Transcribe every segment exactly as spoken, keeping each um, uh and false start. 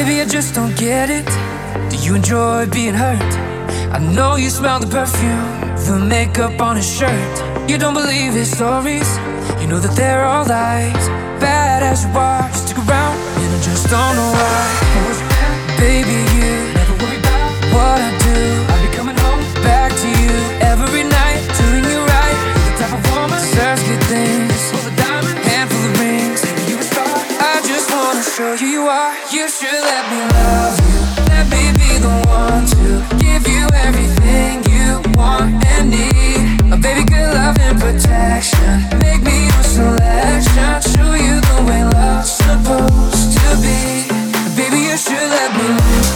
Baby, I just don't get it. Do you enjoy being hurt? I know you smell the perfume, the makeup on his shirt. You don't believe his stories, you know that they're all lies. Bad as you are, you stick around, and I just don't know why. Baby, you never worry about what I do. I'll be coming home back to you every night, doing you right. You're the type of woman that deserves good things, full of diamonds, handful of rings. Baby, you a star. I just wanna show you you are. You should let me love you. Let me be the one to give you everything you want and need. A baby, good love and protection. Make me your selection. Show you the way love's supposed to be. Baby, you should let me love.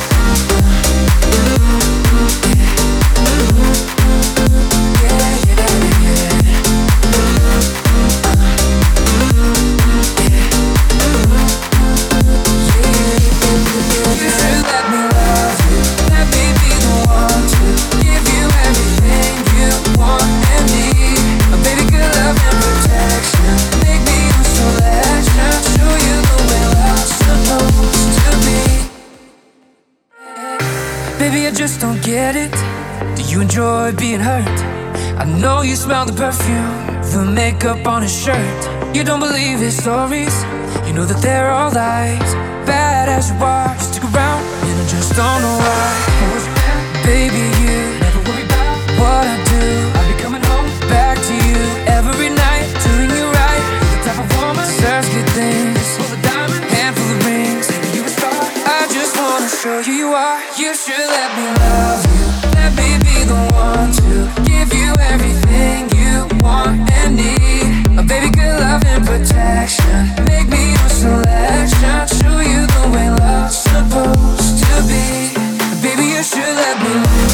Baby, I just don't get it. Do you enjoy being hurt? I know you smell the perfume, the makeup on his shirt. You don't believe his stories, you know that they're all lies. Bad as you are, you stick around, and I just don't know why. Baby, you never worry about what I do. I'll be coming home back to you every night, doing you right. You're the type of woman that deserves good things, full of diamonds, handful of rings. Baby, you a star. I just wanna show you you are. You should let me love you. Let me be the one to give you everything you want and need. A baby, good love and protection. Make me your selection. Show you the way love's supposed to be. Baby, you should let me love.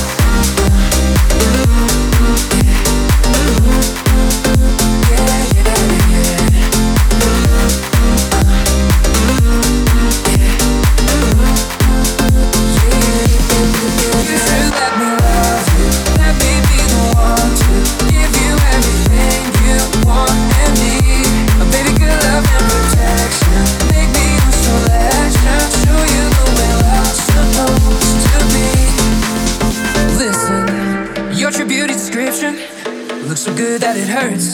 Looks so good that it hurts.